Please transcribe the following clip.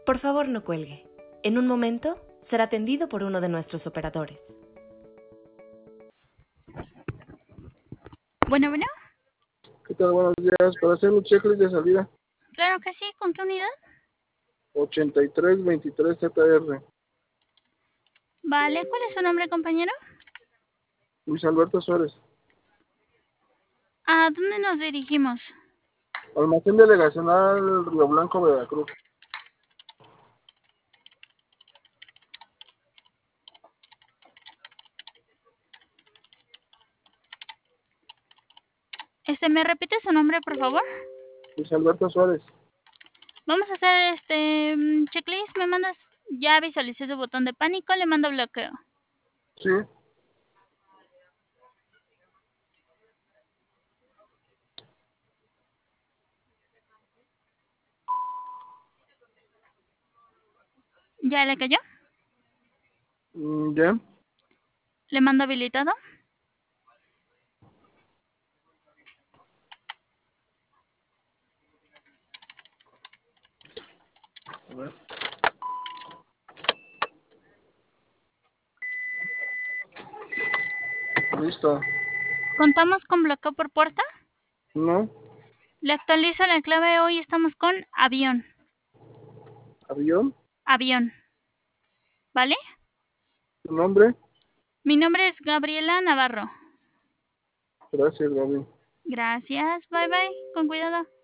Por favor, no cuelgue. En un momento será atendido por uno de nuestros operadores. Bueno, bueno. ¿Qué tal? Buenos días. Para hacer mi checklist de salida. Claro que sí. ¿Con qué unidad? 8323 ZR. Vale. ¿Cuál es su nombre, compañero? Luis Alberto Suárez. ¿A dónde nos dirigimos? Almacén delegacional Río Blanco, Veracruz. ¿Me repite su nombre, por favor? Luis Alberto Suárez. Vamos a hacer checklist. ¿Me mandas? Ya visualicé su botón de pánico. Le mando bloqueo. Sí. ¿Ya le cayó? ¿Ya? ¿Le mando habilitado? A ver. Listo. ¿Contamos con bloqueo por puerta? ¿No? Le actualizo la clave. Hoy estamos con avión. ¿Avión? Avión. ¿Vale? ¿Tu nombre? Mi nombre es Gabriela Navarro. Gracias, Gaby. Gracias. Bye, bye. Con cuidado.